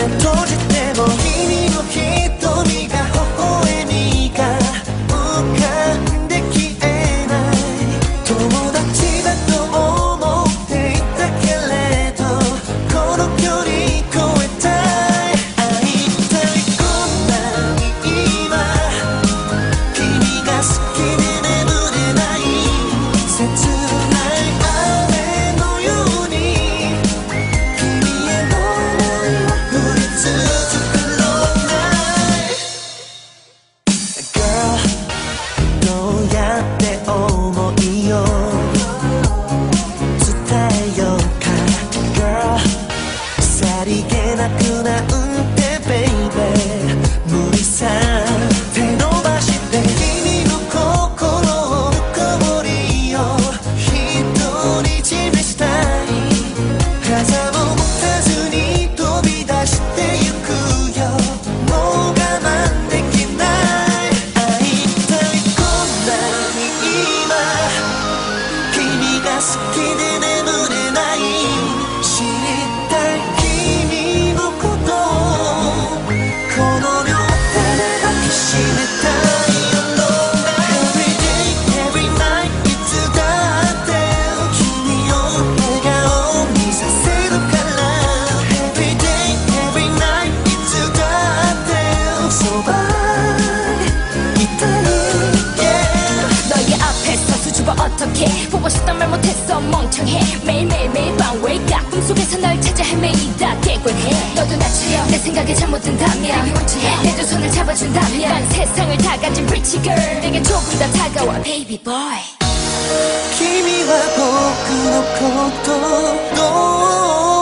閉じても君の瞳が微笑みが浮かんで消えない友達だと思っていたけれどこの距離越えたい会いたいこんなに今君が好きで眠れない切ない雨のように君への想いは降り続く Long night Girl どうやって想いを伝えようか Girl さりげなくなんて Baby 無理さ手伸ばして君の心を深掘りを独り占めしたい傘も持たずに飛び出してゆくよもう我慢できない会いたいこんなに今君が好きで眠れない知りたい君のことをこの両手で抱きしめたいよ Long night Every day, every night いつだって君を笑顔にさせるから Every day, every night いつだってそばにいたい Yeah 너의 앞에서 수줍어 어떡해 보고 싶단 말 못했어 멍청해 매일매일 매일 밤 wake up 꿈속에서 널 찾아 헤매이다 깨끗해 너도 나처럼 내 생각에 잠못 든다면 내 두 손을 잡아준다면 난 세상을 다 가진 pretty girl 내게 조금 더 다가와 baby boy 君は僕のことどう